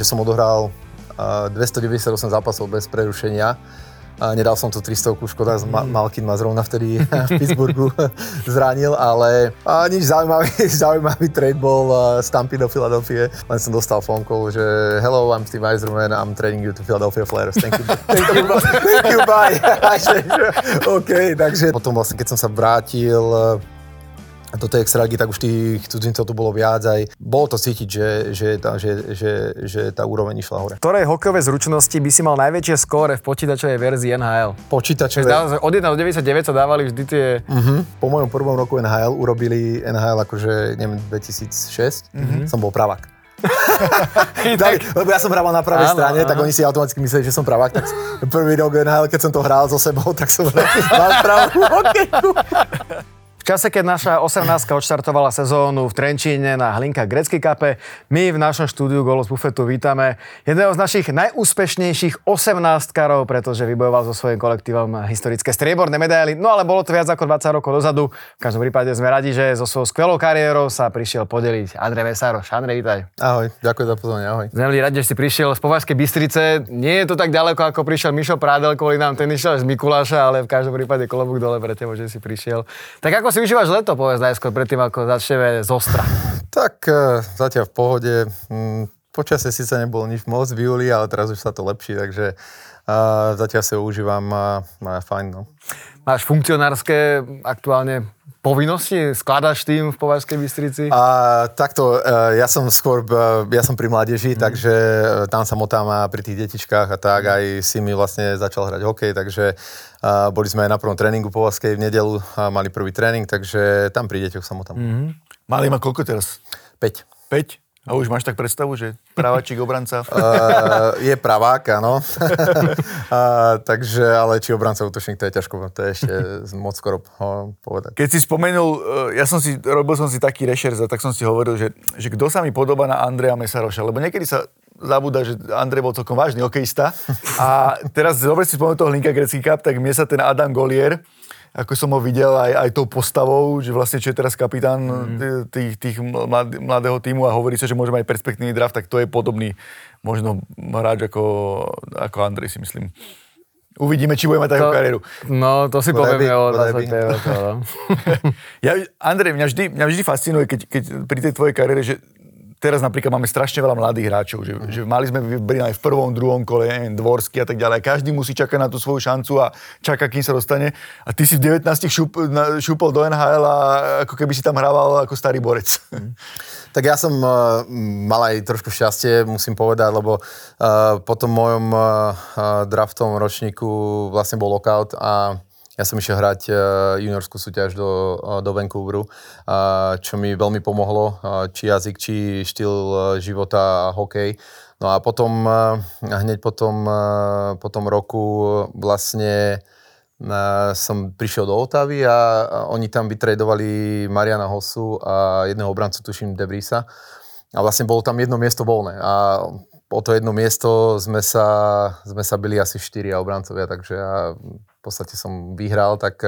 som odohral 298 zápasov bez prerušenia. Nedal som tu 300, škoda, Malkin ma zrovna vtedy v Pittsburghu zranil, ale nič zaujímavý trade bol z Tampy do Philadelphia. Len som dostal phone call, že hello, I'm Steve Yzerman, I'm trading you to Philadelphia Flyers. Thank you, bye. OK, takže potom vlastne, keď som sa vrátil do tej extraligy, tak už tých cudzincov tu bolo viac, aj bolo to cítiť, že tá úroveň išla hore. Ktorej hokejové zručnosti by si mal najväčšie skóre v počítačovej verzii NHL? Počítačové? Od 1 do 99 sa dávali vždy tie... Po mojom prvom roku NHL urobili NHL akože, neviem, 2006, som bol pravák. Lebo ja som hral na pravej strane, tak oni si automaticky mysleli, že som pravák, tak prvý rok NHL, keď som to hral so sebou, tak som mal pravú hokejku. V čase, keď naša 18-ka odštartovala sezónu v Trenčíne na Hlinka Gretzky Cupe, my v našom štúdiu Gól z bufetu vítame jedného z našich najúspešnejších 18-karov, pretože vybojoval so svojím kolektívom historické strieborné medaily, no ale bolo to viac ako 20 rokov dozadu. V každom prípade sme radi, že so svojou skvelou kariérou sa prišiel podeliť Andrej Mesaroš. Andrej, vítaj. Ahoj, ďakujem za pozvanie, ahoj. Sme radi, že si prišiel z Považskej Bystrice. Nie je to tak ďaleko, ako prišiel Mišo Prádel, kvôli nám ten išiel z Mikuláša, ale v každom prípade klobúk dole pre teba, že si prišiel. Tak ako si vyžívaš leto, povedz najskôr predtým, ako začneme z ostra. Tak zatiaľ v pohode. Počasie síce nebolo nič moc v júli, ale teraz už sa to lepší, takže zatiaľ si ho užívam a fajn. No. Máš funkcionárske aktuálne povinnosti? Skladaš tým v Považskej Bystrici? Takto, ja som pri mládeži, takže tam sa motám pri tých detičkách a tak, aj si mi vlastne začal hrať hokej, takže boli sme aj na prvom tréningu Považskej v nedeľu, mali prvý tréning, takže tam pri deťoch sa motám. Malý má koľko teraz? 5. 5? A už máš tak predstavu, že praváčik, obranca? Je pravák, áno. Takže, ale či obranca, útočník, to je ťažko, to je ešte moc skoro povedať. Keď si spomenul, robil som si taký rešerz, tak som si hovoril, že kto sa mi podobá na Andreja Mesaroša, lebo niekedy sa zabúda, že Andrej bol celkom vážny hokejista. A teraz, dobre si spomenul toho Hlinka Gretzky Cup, tak mne sa ten Adam Gollier, ako som ho videl aj tou postavou, že vlastne čo je teraz kapitán tých mladého tímu a hovorí sa, že môže mať perspektívny draft, tak to je podobný možno hráč ako Andrej, si myslím. Uvidíme, či bude mať takú kariéru. No, to si povieme o 25 rokov. Andrej, mňa vždy fascinuje, keď pri tej tvojej kariére, že teraz napríklad máme strašne veľa mladých hráčov, že mali sme aj v prvom, druhom kole, neviem, Dvorsky a tak ďalej. Každý musí čakať na tú svoju šancu a čaká, kým sa dostane. A ty si v 19 šúpol do NHL a ako keby si tam hrával ako starý borec. Tak ja som mal aj trošku šťastie, musím povedať, lebo po tom mojom draftovom ročníku vlastne bol lockout a ja som išiel hrať juniorskú súťaž do Vancouveru, čo mi veľmi pomohlo, či jazyk, či štýl života a hokej. No a potom, hneď po tom roku vlastne som prišiel do Otavy a oni tam vytredovali Mariana Hossu a jedného obrancu, tuším, Debrisa. A vlastne bolo tam jedno miesto voľné. A o to jedno miesto sme sa bili asi 4 obrancovia, takže ja v podstate som vyhral, tak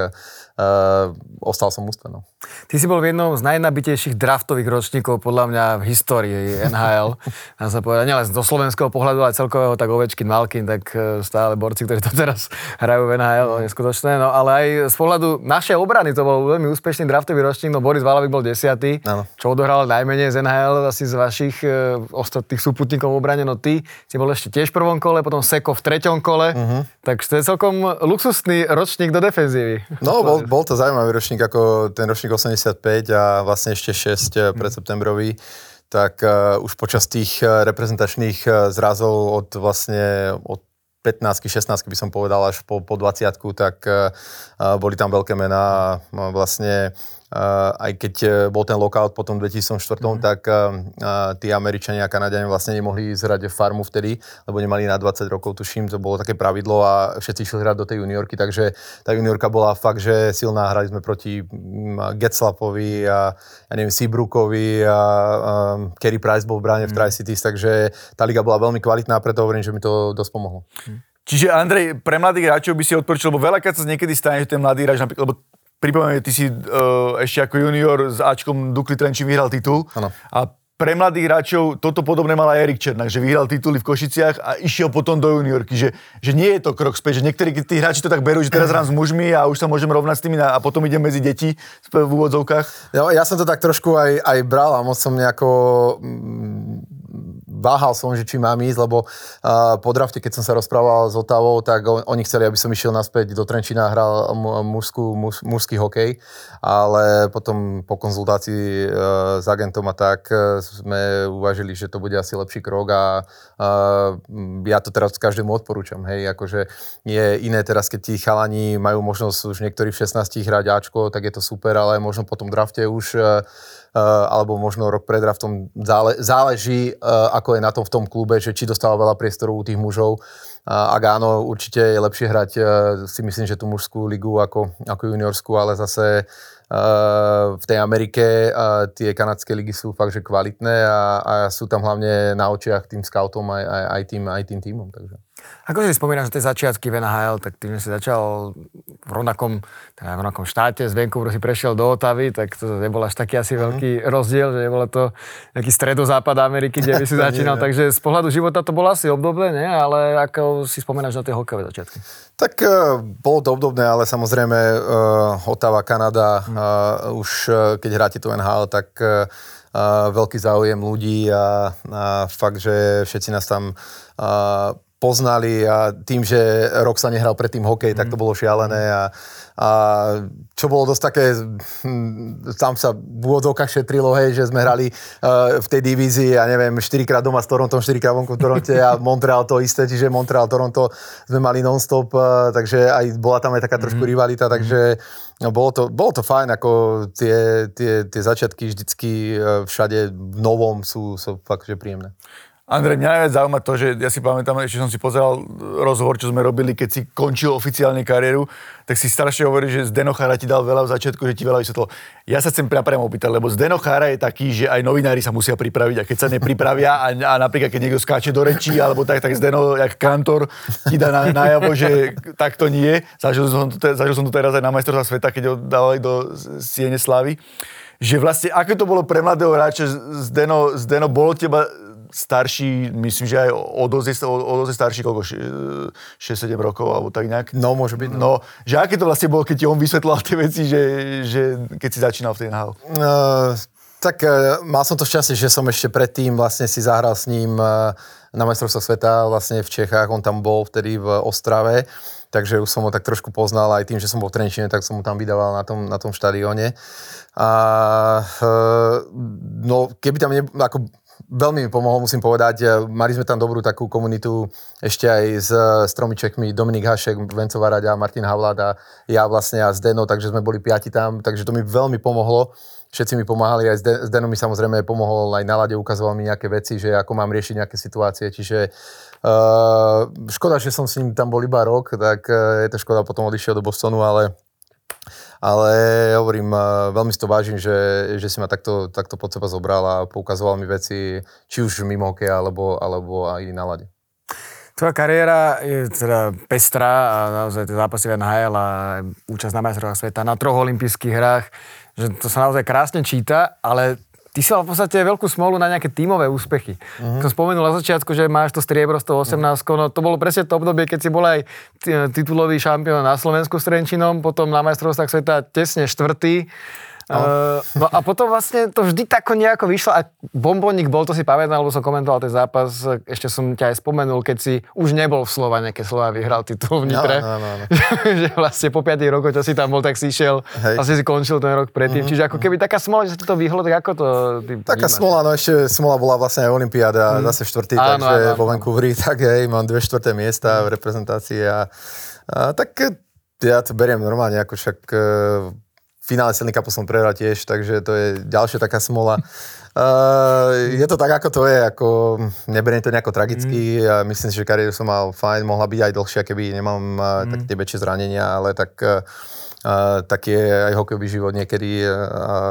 ostal som ústvenom. Ty si bol v jednom z najnabitejších draftových ročníkov podľa mňa v histórii NHL. Dá sa povedať, nielen zo slovenského pohľadu, ale celkového, tak Ovečkin, Malkin, tak stále borci, ktorí to teraz hrajú v NHL, neskutočné. No ale aj z pohľadu našej obrany to bol veľmi úspešný draftový ročník, no Boris Valavik bol 10., čo odohral najmenej z NHL, asi z vašich ostatných súputníkov v obrane, no ty si bol ešte tiež v prvom kole, potom Seko v 3. kole, tak to je celkom luxusný ročník do defenzívy. No, bol to zaujímavý ročník, ako ten ročník 85 a vlastne ešte 6 pred septembrový, tak už počas tých reprezentačných zrazov od 15, 16 by som povedal až po 20, tak boli tam veľké mená. Vlastne aj keď bol ten lockout potom v 2004, tak tí Američania a Kanadiania vlastne nemohli zhrať farmu vtedy, lebo nemali na 20 rokov, tuším, to bolo také pravidlo a všetci išli hrať do tej juniorky, takže tá juniorka bola fakt, že silná. Hrali sme proti Getzlapovi a ja neviem, Seabrookovi a Carey Price bol v bráne v Tri-Cities, takže tá liga bola veľmi kvalitná, preto hovorím, že mi to dosť pomohlo. Čiže Andrej, pre mladých hráčov by si odporučil, lebo veľakrát sa niekedy stane, že ten mladý hráč napríklad, lebo pripomínam, ty si ešte ako junior s Ačkom Dukly Trenčín vyhral titul. Ano. A pre mladých hráčov toto podobné mal aj Erik Černák, že vyhral tituly v Košiciach a išiel potom do juniorky, že nie je to krok späť, že niektorí tí hráči to tak berú, že teraz hrám s mužmi a už sa môžem rovnať s tými a potom idem medzi deti v úvodzovkách. Ja som to tak trošku aj bral a moc som nejako váhal som, že či mám ísť, lebo po drafte, keď som sa rozprával s Otavou, tak oni chceli, aby som išiel naspäť do Trenčína a hral mužský hokej, ale potom po konzultácii s agentom a tak sme uvažili, že to bude asi lepší krok a ja to teraz každému odporúčam, hej, akože je iné teraz, keď tí chalani majú možnosť už niektorí v 16 hrať Ačko, tak je to super, ale možno po tom drafte už alebo možno rok pred draftom záleží, ako je na tom v tom klube, že či dostáva veľa priestoru u tých mužov. Ak áno, určite je lepšie hrať, si myslím, že tú mužskú ligu ako juniorskú, ale zase v tej Amerike tie kanadské ligy sú fakt, že kvalitné a sú tam hlavne na očiach tým scoutom aj tým tímom. Takže. Ako si spomínaš na tie začiatky v NHL, tak tým, že si začal v rovnakom štáte, z Vancouveru si prešiel do Ottavy, tak to nebol až taký asi veľký rozdiel, že nebolo to nejaký stredozápad Ameriky, kde by si začínal, takže z pohľadu života to bolo asi obdobné, nie? Ale ako si spomínaš na tie hokejové začiatky? Tak bolo to obdobné, ale samozrejme Ottawa, Kanada, už keď hráte tu NHL, tak veľký záujem ľudí a fakt, že všetci nás tam poznali a tým, že rok sa nehral predtým hokej, tak to bolo šialené a čo bolo dosť také, tam sa v úvodzovkách šetrilo, hej, že sme hrali v tej divízii, ja neviem, 4-krát doma s Torontom, 4-krát vonku v Toronte a Montreal to isté, čiže Montreal, Toronto sme mali non-stop, takže aj bola tam aj taká trošku rivalita, takže bolo to fajn, ako tie začiatky vždycky všade v novom sú fakt, že príjemné. Andrej, mňa najviac zaujíma to, že ja si pamätám, ešte som si pozeral rozhovor, čo sme robili, keď si končil oficiálne kariéru, tak si strašne hovorí, že Zdeno Chára ti dal veľa v začiatku, že ti veľa vysvetlil. Ja sa chcem priamo opýtať, lebo Zdeno Chára je taký, že aj novinári sa musia pripraviť a keď sa nepripravia a napríklad keď niekto skáče do rečí alebo tak Zdeno, jak kantor, ti dá najavo, že tak to nie. Zažil som to teraz aj na majstrovstvách sveta, keď ho dávali do Siene slávy. Že vlastne, ako to bolo pre mladého hráča, Zdeno bolo teba starší, myslím, že aj o dosť starší, koľko? 6-7 rokov, alebo tak nejak. No, môže byť. No, že aké to vlastne bolo, keď ti on vysvetloval tie veci, že keď si začínal v tej NHL? Tak mal som to šťastie, že som ešte predtým vlastne si zahral s ním na majstrovstvách sveta vlastne v Čechách. On tam bol vtedy v Ostrave, takže už som ho tak trošku poznal aj tým, že som bol v Trenčine, tak som mu tam vydával na tom štadióne. No, keby tam ako veľmi mi pomohol, musím povedať. Mali sme tam dobrú takú komunitu ešte aj s tromi Čechmi, Dominik Hašek, Venco Varaďa, Martin Havlát a ja vlastne a Zdeno, takže sme boli 5 tam, takže to mi veľmi pomohlo. Všetci mi pomáhali, aj Zdeno mi samozrejme pomohol, aj na ľade ukazoval mi nejaké veci, že ako mám riešiť nejaké situácie, čiže škoda, že som s ním tam bol iba rok, tak je to škoda, potom odišiel do Bostonu, ale hovorím, veľmi si to vážim, že si ma takto pod seba zobral a poukazoval mi veci, či už mimo hokeja, alebo aj na ľade. Tvoja kariéra je teda pestrá a naozaj tie zápasy v NHL a účasť na majstrovstvách sveta na 3 olympijských hrách, že to sa naozaj krásne číta, ale ty si mal v podstate veľkú smolu na nejaké tímové úspechy. Som spomenul na začiatku, že máš to striebro z toho 18, no to bolo presne to obdobie, keď si bol aj titulový šampión na Slovensku s Trenčínom, potom na majstrovstvách sveta tesne 4. No a potom vlastne to vždy tako nejako vyšlo a Bombónik bol, to si pamätám, lebo som komentoval ten zápas, ešte som ťa aj spomenul, keď si už nebol v Slovane, keď Slován vyhral titul v Nitre. No. Že vlastne po 5 rokoch, čo si tam bol, tak si išiel, vlastne si končil ten rok predtým. Čiže ako keby taká smola, že sa ti to vyhlo, tak ako to ty taká vnímaš? Smola, no ešte smola bola vlastne aj olympiáda, zase 4. takže vo Vancouveri, tak hej, mám 2 4. miesta v reprezentácii a tak ja to beriem normálne, ako však finále Stanley Cupu som prehral tiež, takže to je ďalšia taká smola. Je to tak, ako to je, ako neberiem to nejako tragicky a myslím si, že kariéru som mal fajn, mohla byť aj dlhšia, keby nemám tak tie väčšie zranenia, ale tak je aj hokejový život niekedy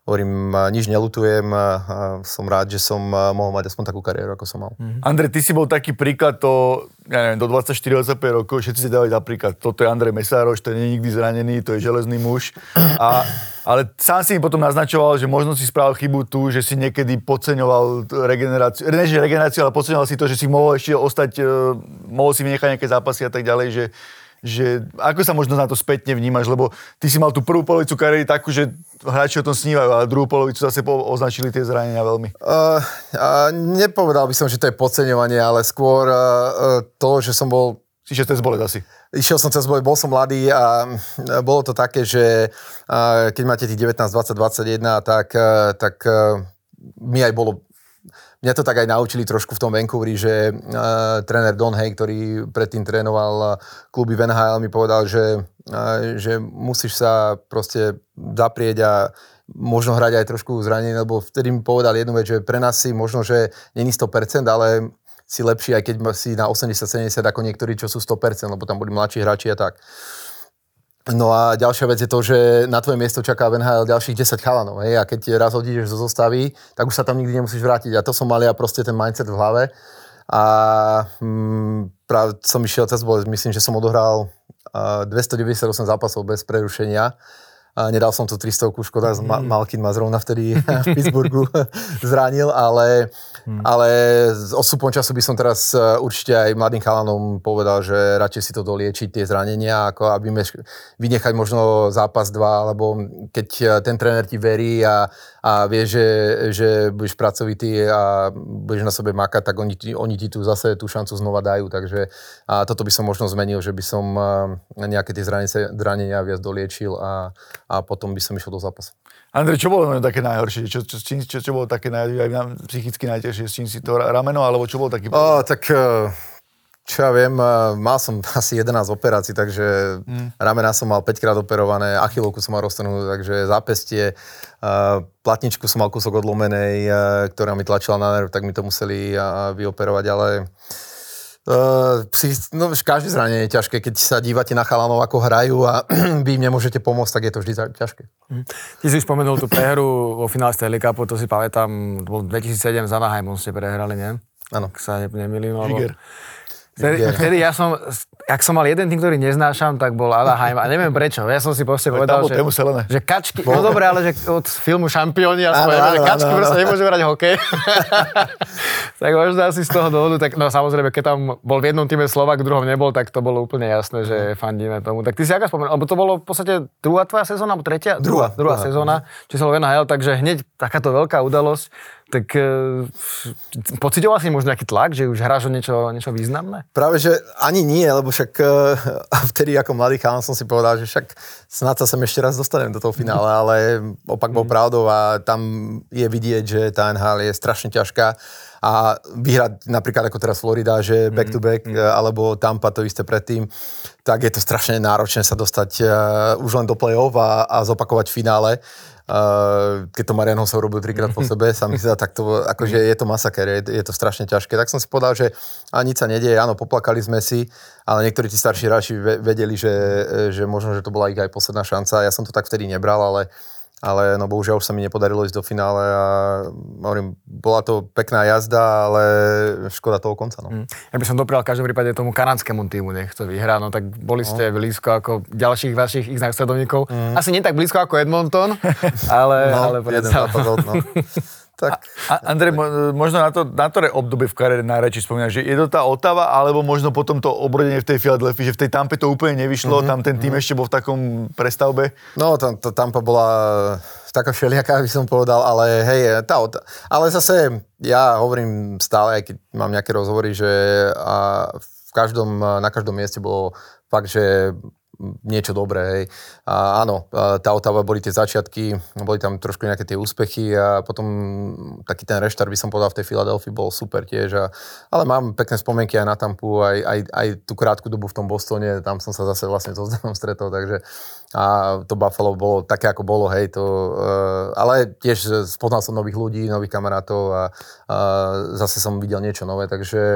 hovorím, nič neľutujem, som rád, že som mohol mať aspoň takú kariéru, ako som mal. Andrej, ty si bol taký príklad, ja neviem, do 24-25 rokov, všetci si dávali napríklad, toto je Andrej Mesároš, ten nie je nikdy zranený, to je železný muž. Ale sám si mi potom naznačoval, že možno si spravil chybu tu, že si niekedy podceňoval regeneráciu, ale podceňoval si to, že si mohol ešte ostať, mohol si vynechať nejaké zápasy a tak ďalej, že ako sa možno na to spätne vnímaš, lebo ty si mal tú prvú polovicu kariéry takú, že hráči o tom snívajú, ale druhú polovicu zase označili tie zranenia veľmi. Nepovedal by som, že to je podceňovanie, ale skôr to, že som bol... Išiel cez bolesť asi. Išiel som cez bolesť, bol som mladý a bolo to také, že keď máte tých 19, 20, 21, tak mi aj bolo... Mňa to tak aj naučili trošku v tom Vancouveri, že tréner Don Hay, ktorý predtým trénoval kluby v NHL, mi povedal, že musíš sa proste zaprieť a možno hrať aj trošku zranenie, lebo vtedy mi povedal jednu vec, že pre nás si možno, že není 100%, ale si lepší, aj keď si na 80-70 ako niektorí, čo sú 100%, lebo tam boli mladší hráči a tak. No a ďalšia vec je to, že na tvoje miesto čaká v NHL ďalších 10 chalanov, hej, a keď raz odídeš zo zostavy, tak už sa tam nikdy nemusíš vrátiť. A to som mal ja proste ten mindset v hlave. A práve som išiel cez bolesť, myslím, že som odohral 298 zápasov bez prerušenia. A nedal som to 300, škoda, Malkin ma zrovna vtedy v Pittsburghu zranil, ale s odstupom času by som teraz určite aj mladým chalanom povedal, že radšej si to doliečiť, tie zranenia, ako aby vynechať možno zápas 2, alebo keď ten tréner ti verí a vie, že budeš pracovitý a budeš na sebe makať, tak oni ti tu zase tú šancu znova dajú, takže toto by som možno zmenil, že by som nejaké tie zranenia viac doliečil a potom by som išiel do zápasu. Andrej, čo bolo také najhoršie? Čo bolo také psychicky najťažšie? S čím si to rameno, alebo čo bolo taký... Čo ja viem, mal som asi 11 operácií, takže ramena som mal 5-krát operované, achilovku som mal roztrhnutú, takže zápestie, platničku som mal kúsok odlomenej, ktorá mi tlačila na nerv, tak mi to museli vyoperovať, ale... každé zranenie je ťažké, keď sa dívate na chalanov, ako hrajú a vy im nemôžete pomôcť, tak je to vždy ťažké. Ty si spomenul tú prehru vo finále Stanley Cupu, to si pamätám, bol 2007 za Anaheimom ste prehrali, nie? Áno. Ak sa nemýlim. Vtedy ak som mal jeden tým, ktorý neznášam, tak bol Anaheim a neviem prečo. Ja som si proste povedal, že kačky, no dobre, ale že od filmu Šampióni, že kačky proste nemôžu hrať hokej. Tak možno asi z toho dôvodu, tak no samozrejme, keď tam bol v jednom týme Slovák, v druhom nebol, tak to bolo úplne jasné, že fandíme tomu. Tak ty si aká spomenul, lebo to bolo v podstate druhá tvoja sezóna, alebo tretia? Druhá sezóna, či sa vo NHL, takže hneď takáto veľká udalosť. Tak pociťoval si možno nejaký tlak, že už hráš o niečo významné? Práve, že ani nie, lebo však vtedy ako mladý chalan som si povedal, že však snáď sa sem ešte raz dostanem do toho finále, ale opak bol pravdou a tam je vidieť, že tá NHL je strašne ťažká a vyhrať napríklad ako teraz Florida, že back to back, alebo Tampa to isté predtým, tak je to strašne náročné sa dostať už len do play-off a zopakovať v finále. Keď to Marian Hossa urobil 3-krát po sebe, sa mi zdá, tak to, akože je to masaker, je to strašne ťažké. Tak som si povedal, že nič sa nedieje, áno, poplakali sme si, ale niektorí tí starší hráči vedeli, že možno, že to bola ich aj posledná šanca. Ja som to tak vtedy nebral, ale no bohužiaľ už sa mi nepodarilo ísť do finále a hovorím, bola to pekná jazda, ale škoda toho konca. No. Ja by som doprial v každom prípade tomu kanadskému týmu, nech to vyhrá, no tak boli ste blízko ako ďalších vašich ich následovníkov. Asi nie tak blízko ako Edmonton, ale predsa. Tak. Andrej, možno na ktoré obdobie v kariére najradšej spomínaš, že je to tá Ottawa, alebo možno potom to obrodenie v tej Philadelphii, že v tej Tampe to úplne nevyšlo, tam ten tým ešte bol v takom prestavbe? No, Tampa bola taká všelijaká, by som povedal, ale hej, ale zase ja hovorím stále, aj keď mám nejaké rozhovory, že na každom mieste bolo fakt, že niečo dobré, hej. A áno, tá Ottawa boli tie začiatky, boli tam trošku nejaké tie úspechy a potom taký ten reštart, by som povedal, v tej Philadelphii bol super tiež. Ale mám pekné spomienky aj na Tampu, aj tú krátku dobu v tom Bostone, tam som sa zase vlastne so Zdanom stretol, takže a to Buffalo bolo také, ako bolo, hej, ale tiež spoznal som nových ľudí, nových kamarátov a zase som videl niečo nové, takže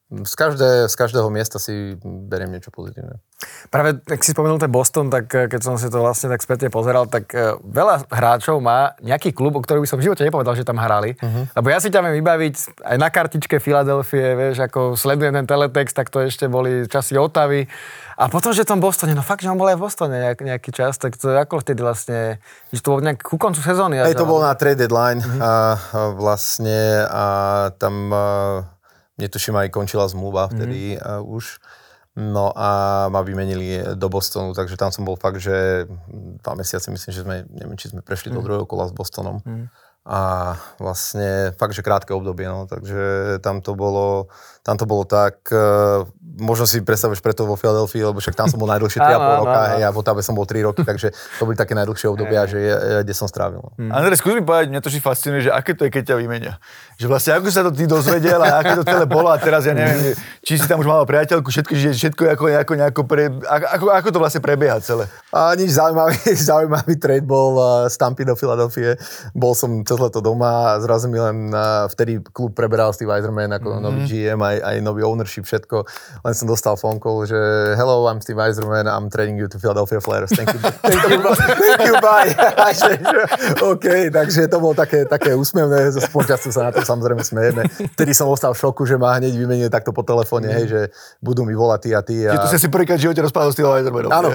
Z každého miesta si beriem niečo pozitívne. Práve, ak si spomenul ten Boston, tak keď som si to vlastne tak spätne pozeral, tak veľa hráčov má nejaký klub, o ktorom by som v živote nepovedal, že tam hrali. Lebo ja si ťa viem vybaviť aj na kartičke Filadelfie, vieš, ako sledujem ten teletext, tak to ešte boli časy Ottavy. A potom, že v tom Bostone, no fakt, že on bol aj v Bostone nejaký čas, tak to ako vtedy vlastne, že to bolo nejak ku koncu sezóny. Hej, to bolo na trade deadline vlastne a tam netuším, aj končila zmluva vtedy už. No a ma vymenili do Bostonu, takže tam som bol fakt, že 2 mesiace, myslím, že neviem, či sme prešli do druhého kola s Bostonom. A vlastne fakt, že krátke obdobie, no, takže tam to bolo tak, možno si predstavuješ preto vo Filadelfii, lebo však tam som bol najdlhšie 3,5 roka, hej, a v Ottawe som bol 3 roky, takže to boli také najdlhšie obdobia, že kde som strávil. No. Andrej, skús mi povedať, mňa to fascinuje, že aké to je, keď ťa vymenia. Že vlastne ako sa to ty dozvedel a aké to celé bolo a teraz ja neviem, či si tam už mal priateľku, všetko ako to vlastne prebieha celé. A nič zaujímavý trade bol z Tampy do Filadelfie. Bol som cez leto doma a zrazu mi len vtedy klub preberal Steve Yzerman ako nový GM, aj nový ownership, všetko. Len som dostal phone call, že hello, I'm Steve Yzerman, I'm trading you to Philadelphia Flyers. Thank you, bye. OK, takže to bolo také úsmevné, zo spolčasu sa na to samozrejme smejeme. Vtedy som ostal v šoku, že ma hneď vymenili takto po telefóne, hej, že budú mi volať ty a ty. Čiže tu si prvýkrát v živote rozprával s Steveom Yzermanom. Áno,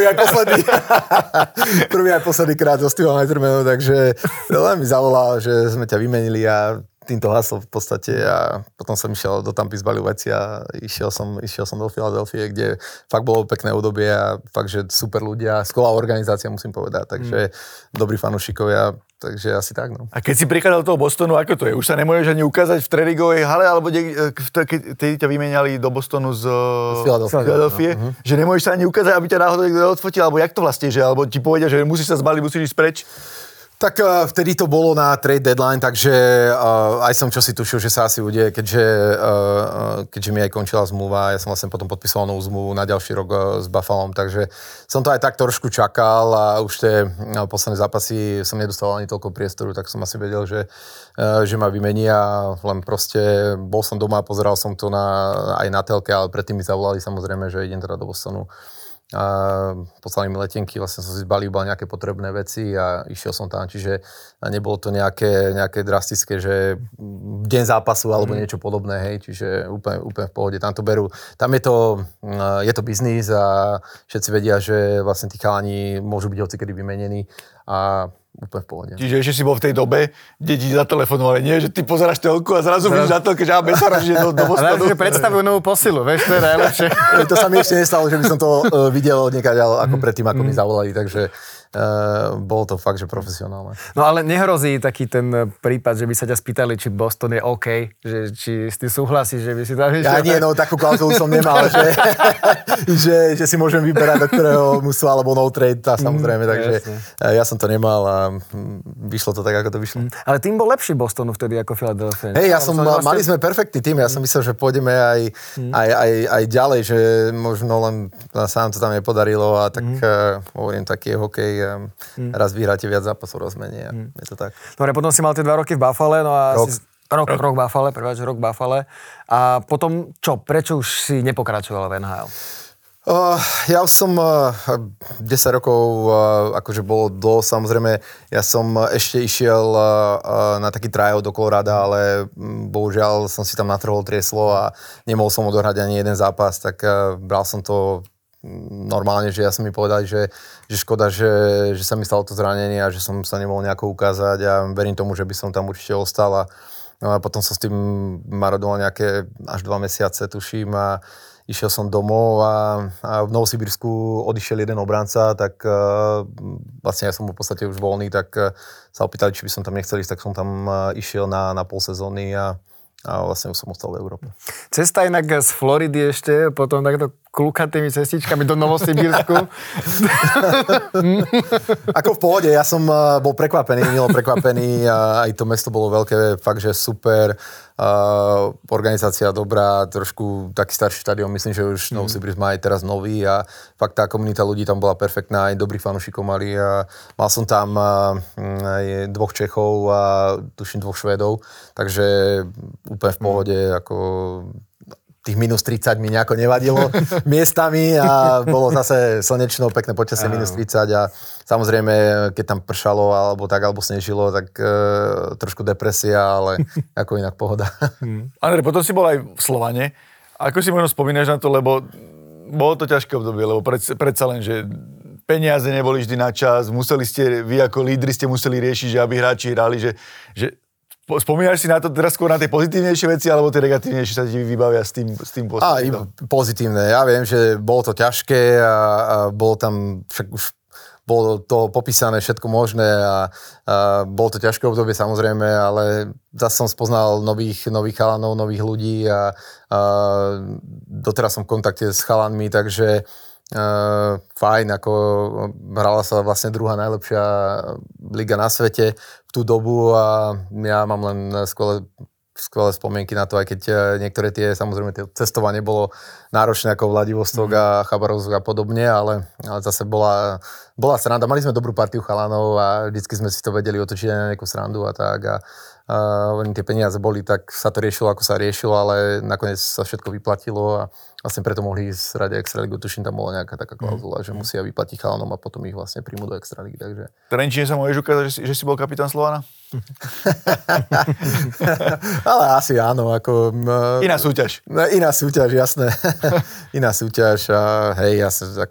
prvý aj posledný krát so Steveom Yzermanom, takže len mi zavolal, že sme ťa vymenili a týmto hasol v podstate a potom som išiel do Tampy, zbalil veci a išiel som do Filadelfie, kde fakt bolo pekné obdobie a fakt, že super ľudia, skvelá organizácia musím povedať, takže dobrí fanúšikovia, takže asi tak, no. A keď si prichádzal do toho Bostonu, ako to je? Už sa nemôžeš ani ukázať v tradingovej hale, alebo keď ťa vymenali do Bostonu z Filadelfie, že nemôžeš sa ani ukázať, aby ťa náhodou niekto odfotil, alebo jak to vlastne, že alebo ti povedia, že musíš sa zbaliť, musíš ísť preč? Tak vtedy to bolo na trade deadline, takže aj som čosi tušil, že sa asi udeje, keďže mi aj končila zmluva. Ja som vlastne potom podpísal novú zmluvu na ďalší rok s Buffalom, takže som to aj tak trošku čakal a už tie posledné zápasy som nedostal ani toľko priestoru, tak som asi vedel, že ma vymenia. Len proste bol som doma, pozeral som to aj na telke, ale predtým mi zavolali samozrejme, že idem teda do Bostonu. A poslali mi letenky, vlastne som si zbalil nejaké potrebné veci a išiel som tam, čiže nebolo to nejaké drastické, že deň zápasu alebo niečo podobné, hej, čiže úplne v pohode, tam to berú, tam je to biznis a všetci vedia, že vlastne tí chalani môžu byť hocikedy vymenení a úplne v pohode. Čiže ešte si bol v tej dobe, kde ti zatelefonovali, nie? Že ty pozeráš telku a zrazu vidíš na telke, že Mesaroš je do Bostonu. Ale že predstavujú novú posilu, vieš, to je najlepšie. To sa mi ešte nestalo, že by som to videl niekiaľ ako predtým, ako mi zavolali, takže bolo to fakt, že profesionálne. No ale nehrozí taký ten prípad, že by sa ťa spýtali, či Boston je OK, že či s tým súhlasíš, že by si tam išiel? Ja nie, no takú klauzulu som nemal, že si môžem vyberať, do ktorého mužstva, alebo no trade, tá samozrejme, takže ja som to nemal a vyšlo to tak, ako to vyšlo. Ale tým bol lepší Bostonu vtedy ako Philadelphia. Hej, mali sme perfektný tým, ja som myslel, že pôjdeme aj ďalej, že možno len sa nám to tam nepodarilo a tak hovorím, taký je hokej, raz vyhráte viac zápasov, raz menej. Je to tak. Dobre, potom si mal tie 2 roky v Buffale, no a rok Buffale, rok Buffale. A potom čo? Prečo už si nepokračoval v NHL? Ja už som 10 rokov, akože bolo dosť, samozrejme, ja som ešte išiel na taký tryout do Colorada, ale bohužiaľ som si tam natrhol trieslo a nemohol som odohrať ani jeden zápas, tak bral som to normálne, že ja som mi povedal, že škoda, že sa mi stalo to zranenie a že som sa nemohol nejako ukázať a verím tomu, že by som tam určite ostal a potom som s tým maradoval nejaké až 2 mesiace, tuším, a išiel som domov a v Novosibirsku odišiel jeden obranca, tak vlastne ja som v podstate už voľný, tak sa opýtali, či by som tam nechcel ísť, tak som tam išiel na pol sezóny a vlastne už som ostal v Európe. Cesta inak z Floridy ešte, potom takto klukatými cestičkami do Novosibirsku. Ako v pohode, ja som bol milo prekvapený a aj to mesto bolo veľké, fakt, že super, organizácia dobrá, trošku taký starší štadión, myslím, že už Novosibirsk má aj teraz nový a fakt tá komunita ľudí tam bola perfektná, aj dobrých fanúšikov mali a mal som tam aj 2 Čechov a tuším 2 Švédov, takže úplne v pohode, ako tých minus 30 mi nejako nevadilo miestami a bolo zase slnečno, pekné počasie, minus 30 a samozrejme, keď tam pršalo alebo snežilo, tak trošku depresia, ale ako inak pohoda. Andrej, potom si bol aj v Slovane. Ako si možno spomínaš na to, lebo bolo to ťažké obdobie, lebo predsa len, že peniaze neboli vždy na čas, vy ako lídri ste museli riešiť, že aby hráči hrali, že spomínaš si na to teraz skôr na tie pozitívnejšie veci, alebo tie negatívnejšie sa ti vybavia s tým pocitom? Pozitívne. Ja viem, že bolo to ťažké a bolo tam, však už bolo to popísané všetko možné a bolo to ťažké obdobie samozrejme, ale zase som spoznal nových chalanov, nových ľudí a doteraz som v kontakte s chalanmi, takže fajn, ako hrala sa vlastne druhá najlepšia liga na svete v tú dobu a ja mám len skvelé spomienky na to, aj keď niektoré samozrejme tie cestovanie bolo náročné ako Vladivostok a Chabarovsk a podobne, ale zase bola sranda. Mali sme dobrú partiu chalanov a vždycky sme si to vedeli otočiť aj na nejakú srandu a tak a tie peniaze boli, tak sa to riešilo, ako sa riešilo, ale nakoniec sa všetko vyplatilo a vlastne preto mohli ísť hrať Extraligu. Tuším, tam bola nejaká taká klauzula, že musia vyplatiť chalanom a potom ich vlastne príjmu do Extraligy, takže... Trenčine sa môžeš ukázať, že si bol kapitán Slovana? Ale asi áno, ako... Iná súťaž. Iná súťaž, jasné. Iná súťaž a hej,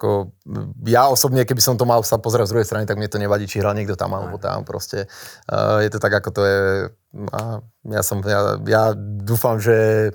ja osobne, keby som to mal sa pozerať z druhej strany, tak mne to nevadí, či hral niekto tam alebo tam, proste. Je to tak, ako to je. A ja dúfam, že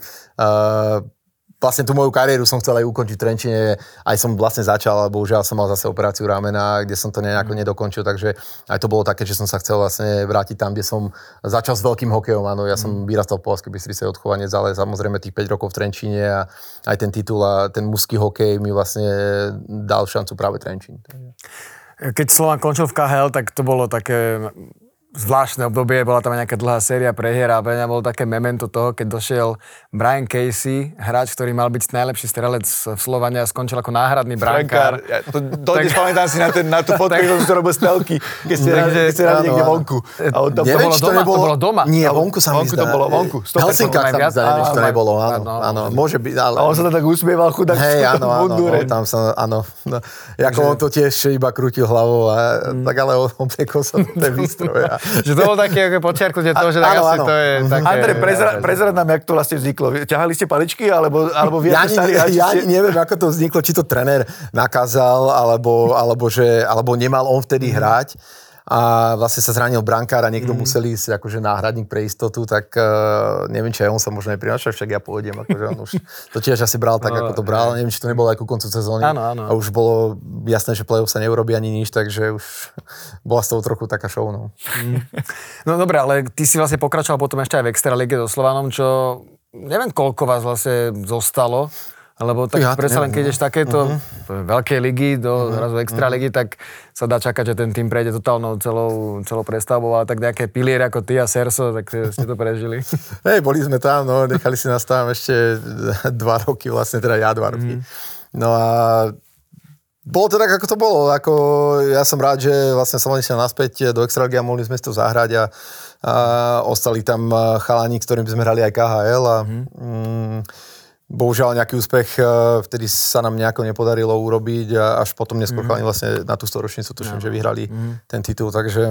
vlastne tú moju kariéru som chcel aj ukončiť v Trenčine, aj som vlastne začal, ale bohužiaľ som mal zase operáciu ramena, kde som to nejako nedokončil, takže aj to bolo také, že som sa chcel vlastne vrátiť tam, kde som začal s veľkým hokejom, áno, ja som vyrastal v Považskej Bystrici od Chovanec, ale samozrejme tých 5 rokov v Trenčine a aj ten titul a ten mužský hokej mi vlastne dal šancu práve Trenčín. Keď Slovan končil v KHL, tak to bolo také zvláštne obdobie, bola tam nejaká dlhá séria prehier a pre mňa bolo také memento toho, keď došiel Brian Casey, hráč, ktorý mal byť najlepší strelec v Slovane a skončil ako náhradný brankár. Ja pamätám si na tú fotku, že som robil stelky, keď ste hrali niekde vonku. Neviem, či to bolo doma. Nie, vonku sa mi zdá. To bolo vonku. V Helsinkách sa mi zdá, neviem, či to nebolo. Áno, môže byť, ale... A on sa tam tak usmieval, chudák v tom mundúre. Tam sa, áno. Ako on to tiež iba krútil hlavou, tak ale obliekol sa ten výstroj. Že to bolo také počiarknutie toho, že tak asi to je také... Andrej, prezrad nám, jak to vlastne vzniklo. Ťahali ste paličky, alebo vy ja ani neviem, ako to vzniklo, či to tréner nakázal, alebo nemal on vtedy hrať. A vlastne sa zranil brankár a niekto musel ísť akože náhradník pre istotu, tak neviem, či aj on sa možno neprinašal, však ja pôjdem, akože on už to tiež asi bral tak, ako to bral, neviem, či to nebolo aj ku koncu sezóny. Áno. A už bolo jasné, že play-off sa neurobí ani nič, takže už bola z toho trochu taká show, no. No dobré, ale ty si vlastne pokračoval potom ešte aj v Extralíge so Slovanom, čo neviem, koľko vás vlastne zostalo. Lebo tak predsa len keď ideš takéto veľké ligy do zrazu Extraligy, tak sa dá čakať, že ten tým prejde totálnou celou prestavbou, ale tak nejaké piliere ako ty a Serso, tak ste to prežili. Hej, boli sme tam, no, nechali si nás tam ešte 2 roky, vlastne teda ja 2 roky. No a bolo to tak, ako to bolo. Ja som rád, že vlastne som išiel naspäť do Extraligy a mohli sme si to zahrať a ostali tam chalani, s ktorými sme hrali aj KHL a bohužiaľ nejaký úspech vtedy sa nám nejako nepodarilo urobiť a až potom neskôr vlastne na tú storočnicu tuším, že vyhrali ten titul, takže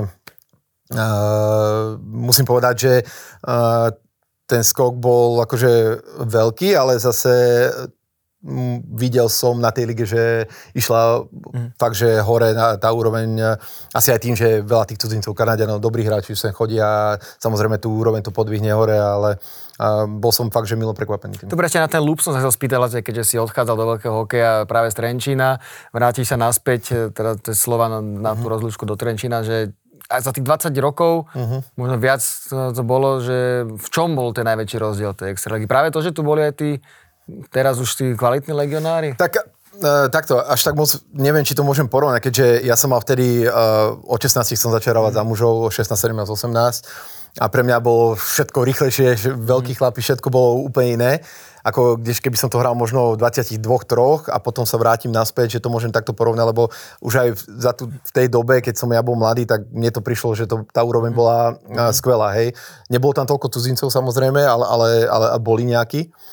musím povedať, že ten skok bol akože veľký, ale zase videl som na tej lige, že išla fakt, že hore tá úroveň, asi aj tým, že veľa tých cudzincov, Kanaďanov, dobrých hráči sem chodia, samozrejme tú úroveň to podvihne hore, ale bol som fakt, že milo prekvapený. Dobre, ešte na ten loop som sa chcel spýtať, keďže si odchádzal do veľkého hokeja práve z Trenčína, vrátiš sa naspäť, teda to je Slovan na tú rozlúčku do Trenčína, že aj za tých 20 rokov, možno viac to bolo, že v čom bol ten najväčší rozdiel tej Extraligy? Práve to, že tu boli aj tí, teraz už tí kvalitní legionári? Takto, až tak moc neviem, či to môžem porovnať, keďže ja som mal vtedy od 16 som začal hrávať za mužov, 16, 17, 18 a pre mňa bolo všetko rýchlejšie, veľkí chlapi, všetko bolo úplne iné, ako keby som to hral možno v 22-3 a potom sa vrátim naspäť, že to môžem takto porovnať, lebo už aj v tej dobe, keď som ja bol mladý, tak mne to prišlo, že tá úroveň bola skvelá, hej. Nebolo tam toľko cudzincov samozrejme, ale boli nejakí.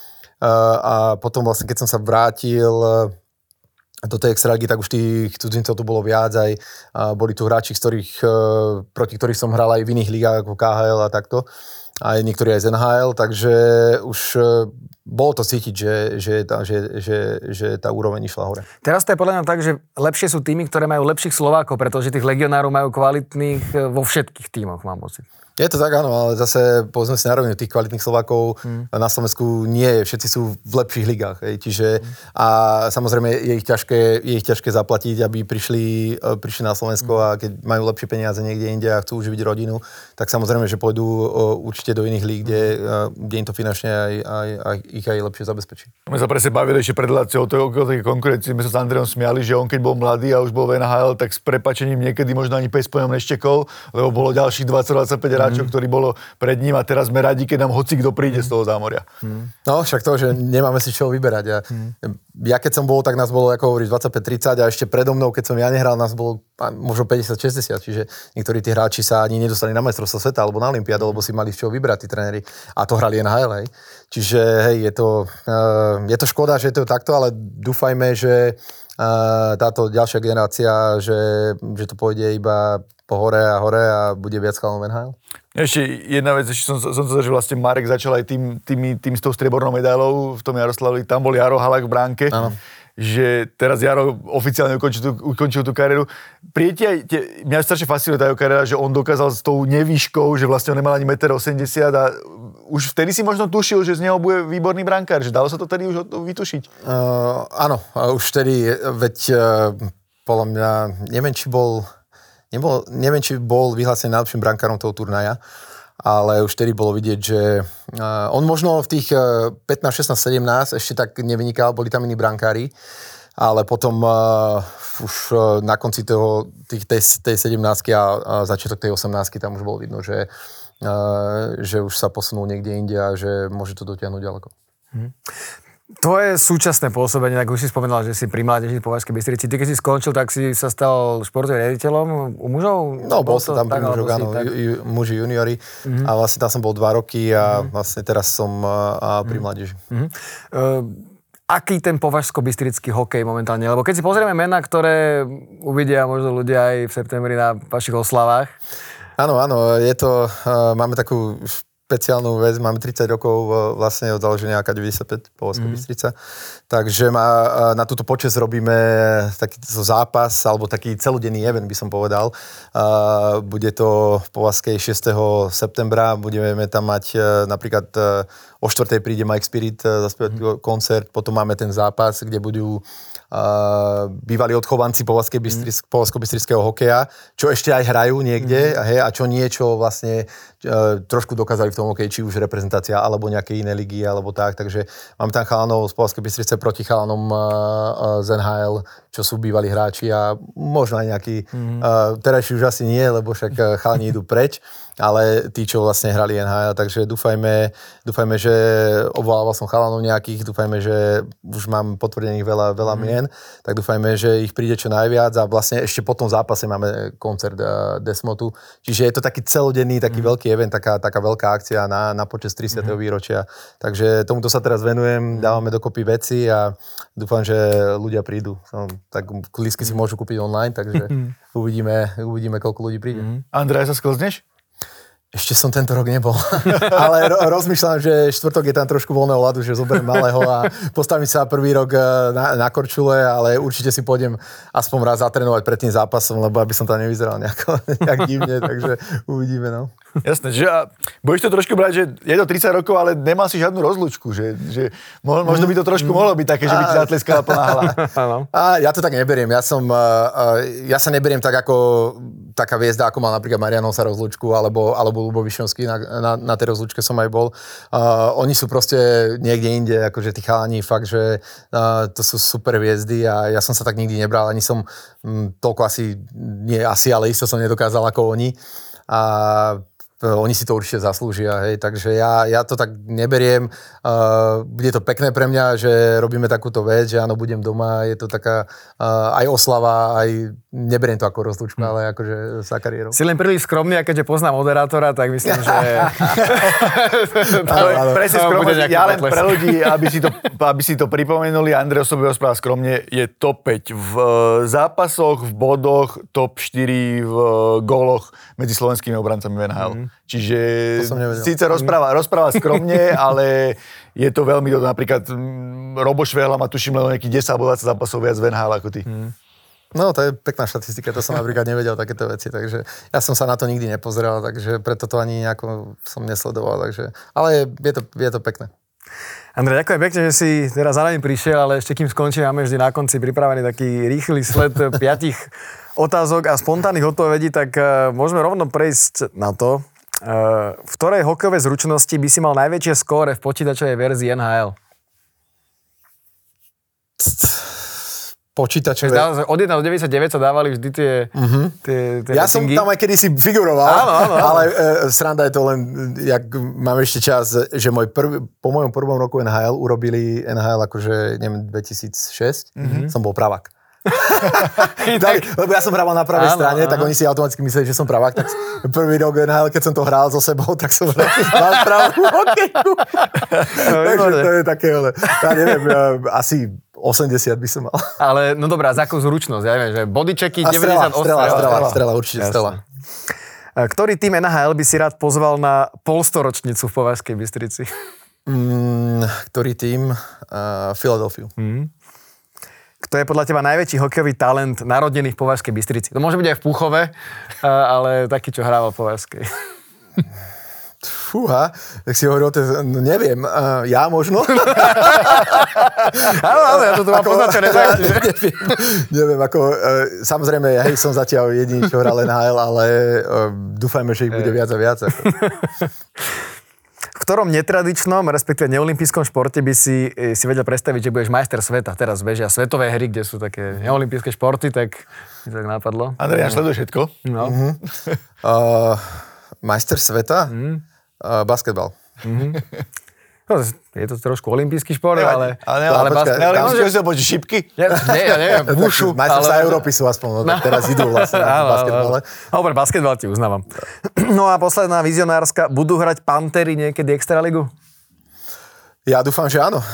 a potom vlastne, keď som sa vrátil do tej extraligy, tak už tých cudzincov tu bolo viac, aj boli tu hráči, proti ktorých som hral aj v iných ligách, ako KHL a takto, aj niektorí aj z NHL, takže už bolo to cítiť, že tá úroveň išla hore. Teraz to je podľa mňa tak, že lepšie sú týmy, ktoré majú lepších Slovákov, pretože tých legionárov majú kvalitných vo všetkých tímoch, mám pocit. Je to tak, áno, ale zase povedzme si na rovinu, tých kvalitných Slovákov na Slovensku nie je, všetci sú v lepších ligách, čiže a samozrejme je ich ťažké zaplatiť, aby prišli na Slovensko a keď majú lepšie peniaze niekde inde a chcú uživiť rodinu, tak samozrejme, že pôjdu určite do iných líg, kde im to finančne ich aj lepšie zabezpečí. My sa presne bavili ešte pred reláciou o tej konkurencii, my sa s Andrejom smiali, že on keď bol mladý a už bol v NHL, tak s prepačením niekedy možno ani pes po ňom neštekol, lebo bolo ďalších 20-25 hráčov, ktorí bolo pred ním a teraz sme radi, keď nám hoci kto príde z toho zámoria. No však to, že nemáme si čo vyberať. Ja keď som bol, tak nás bolo, ako hovoríš, 25-30 a ešte predo mnou, keď som ja nehral, nás bolo možno 50-60, čiže niektorí tí hráči sa ani nedostali na majstrovstvo sveta alebo na olympiádu, lebo si mali z čoho vybrať tí tréneri a to hrali NHL, hej. Čiže hej, je to škoda, že je to takto, ale dúfajme, že táto ďalšia generácia, že to pôjde iba po hore a bude viac chalanov NHL. Ešte jedna vec, ešte som sa že vlastne Marek začal aj tým s tou striebornou medailou v tom Jaroslavi, tam bol Jaro Halák v bránke, že teraz Jaro oficiálne ukončil tú kariéru. Mňa strašne fascinuje tá jeho kariéra, že on dokázal s tou nevýškou, že vlastne on nemal ani 1,80 m a už vtedy si možno tušil, že z neho bude výborný brankár, že dalo sa to tedy už vytušiť? Áno, už vtedy, veď podľa mňa, neviem, či bol vyhlásený najlepším brankárom toho turnaja, ale už vtedy bolo vidieť, že on možno v tých 15, 16, 17 ešte tak nevynikal, boli tam iní brankári, ale potom už na konci tej 17 a začiatok tej 18 tam už bolo vidno, že už sa posunul niekde inde a že môže to dotiahnuť ďaleko. Tvoje súčasné pôsobenie, tak už si spomenal, že si pri mládeži v Považskej Bystrici. Ty keď si skončil, tak si sa stal športovým riaditeľom u mužov? No, bol som tam pri mužoch, áno, muži juniori. A vlastne tam som bol 2 roky a vlastne teraz som pri mládeži. Aký ten považsko-bystrický hokej momentálne? Lebo keď si pozrieme mená, ktoré uvidia možno ľudia aj v septembri na vašich oslavách. Áno, je to, máme takú špeciálnu vec, máme 30 rokov vlastne od založenia AK95 Považská Bystrica, takže na túto počesť robíme takýto zápas, alebo taký celodenný event, by som povedal. Bude to v Považskej 6. septembra, budeme tam mať napríklad o 4. príde Mike Spirit zaspievať koncert, potom máme ten zápas, kde budú bývalí odchovanci považsko-bystrického hokeja, čo ešte aj hrajú niekde a čo niečo vlastne trošku dokázali v tom hokeji, či už reprezentácia alebo nejaké iné ligy alebo tak, takže máme tam chalanov z Považskej Bystrice proti chalanom z NHL, čo sú bývalí hráči a možno aj nejakí, terajší už asi nie, lebo však chalani idú preč, ale tí, čo vlastne hrali NHL, takže dúfajme, že obvolával som chalanov nejakých, dúfajme, že už mám potvrdených veľa mien, tak dúfajme, že ich príde čo najviac a vlastne ešte po tom zápase máme koncert Desmotu, čiže je to taký celodenný, taký veľký event, taká veľká akcia na počesť 30. výročia, takže tomuto sa teraz venujem, dávame dokopy veci a dúfam, že ľudia prídu, tak lístky si môžu kúpiť online, takže uvidíme, koľko ľudí príde. Andrej, sa sklzneš? Ešte som tento rok nebol, ale rozmýšľam, že štvrtok je tam trošku voľného ľadu, že zoberiem malého a postavím sa prvý rok na korčule, ale určite si pôjdem aspoň raz zatrénovať pred tým zápasom, lebo aby som tam nevyzeral nejak divne, takže uvidíme, no. Jasné, že budeš to trošku brať, že je to 30 rokov, ale nemal si žiadnu rozlúčku, že možno by to trošku mohlo byť také, že by ti zatleskala plná hala. A ja to tak neberiem, ja sa neberiem tak ako taká hviezda, ako mal napríklad Marianov sa rozlúčku, alebo Ľubo Višňovský, na tej rozlúčke som aj bol. Oni sú proste niekde inde, akože tí chalani, fakt, že to sú super hviezdy a ja som sa tak nikdy nebral, ani som toľko ale isto som nedokázal ako oni. A oni si to určite zaslúžia, hej, takže ja to tak neberiem. Bude to pekné pre mňa, že robíme takúto vec, že áno, budem doma, je to taká aj oslava, aj neberiem to ako rozlúčku, ale akože sa kariérou. Si len príliš skromný, a keďže poznám moderátora, tak myslím, že... Presne skromný, ja len pre ľudí, aby si to pripomenuli, Andrej o sebe rozpráva skromne, je top 5 v zápasoch, v bodoch, top 4 v góloch medzi slovenskými obrancami v NHL. Čiže síce rozpráva skromne, ale je to veľmi dobré. Napríklad Robo Švehla má tuším len nejakých 10 alebo 20 zápasov viac v NHL ako ty. No, to je pekná štatistika, to som napríklad nevedel takéto veci, takže ja som sa na to nikdy nepozeral, takže preto to ani nejako som nesledoval, takže, ale je to pekné. Andrej, ďakujem pekne, že si teraz za nami prišiel, ale ešte kým skončíme, máme vždy na konci pripravený taký rýchly sled 5 otázok a spontánnych odpovedí, tak môžeme rovno prejsť na to. V ktorej hokejovej zručnosti by si mal najväčšie skóre v počítačovej verzii NHL? Počítačové. Od 1 do 99 sa dávali vždy tie ja som tam aj kedysi figuroval, áno. Ale sranda je to len, jak mám ešte čas, že po mojom prvom roku NHL urobili NHL akože, neviem, 2006, som bol pravák. Lebo ja som hral na pravej strane, tak oni si automaticky mysleli, že som pravák, tak prvý rok NHL, keď som to hral so sebou, tak som mal pravú hokejku. Takže to je také, ja neviem, asi 80 by som mal. Ale, no dobrá, za akú zručnosť, ja neviem, že bodychecky 98. Strela, určite strela. Ktorý tým NHL by si rád pozval na polstoročnicu v Považskej Bystrici? Ktorý tým? Philadelphia. Kto je podľa teba najväčší hokejový talent narodený v Považskej Bystrici? To môže byť aj v Púchove, ale taký, čo hrával v Považskej. Fúha, tak si hovoril, no neviem, ja možno? Áno, ja to tu mám poznačené. Neviem, samozrejme, hej, som zatiaľ jediný, čo hral NHL, ale dúfajme, že ich bude viac a viac. V ktorom netradičnom, respektíve neolimpijskom športe by si vedel predstaviť, že budeš majster sveta? Teraz bežia svetové hry, kde sú také neolimpijské športy, tak mi tak napadlo. Andrej, ja sleduj všetko. No. Majster sveta? Basketbal. No, je to trošku olimpijský šport, ale neolimpijský šport, počuť šipky? Nie, ja neviem, bušu. Majstrovstvá Európy sú aspoň, tak teraz idú vlastne na basketbale. Dobre, basketbal ti uznávam. No a posledná vizionárska, budú hrať Pantery niekedy Extraligu? Ja dúfam, že áno.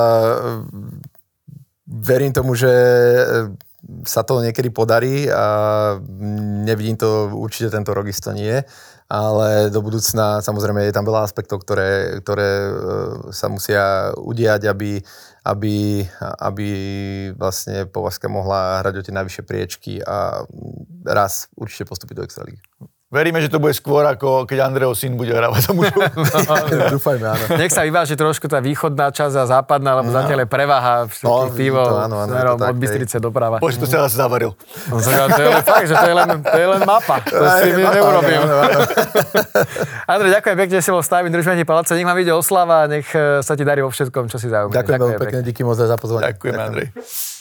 Verím tomu, že sa to niekedy podarí a nevidím to určite tento rok, isto nie. Ale do budúcna samozrejme je tam veľa aspektov, ktoré sa musia udiať, aby vlastne Považská mohla hrať o tie najvyššie priečky a raz určite postúpiť do Extraligy. Veríme, že to bude skôr, ako keď Andrejov syn bude hrávať za mužov. Dúfajme, áno. Nech sa vyváži trošku tá východná časť a západná, lebo zatiaľ je preváha všetkých tívov smerom od Bystrice doprava. Bože, to sa zase zavaril. To je len fakt, že to je len mapa. To si my neurobím. Andrej, ďakujem pekne, že si bol s nami, držíme ti palce, nech vám ide oslava a nech sa ti darí vo všetkom, čo si zaujíma. Ďakujem veľmi pekne, díky moc za pozvanie. Ďakujem, Andrej.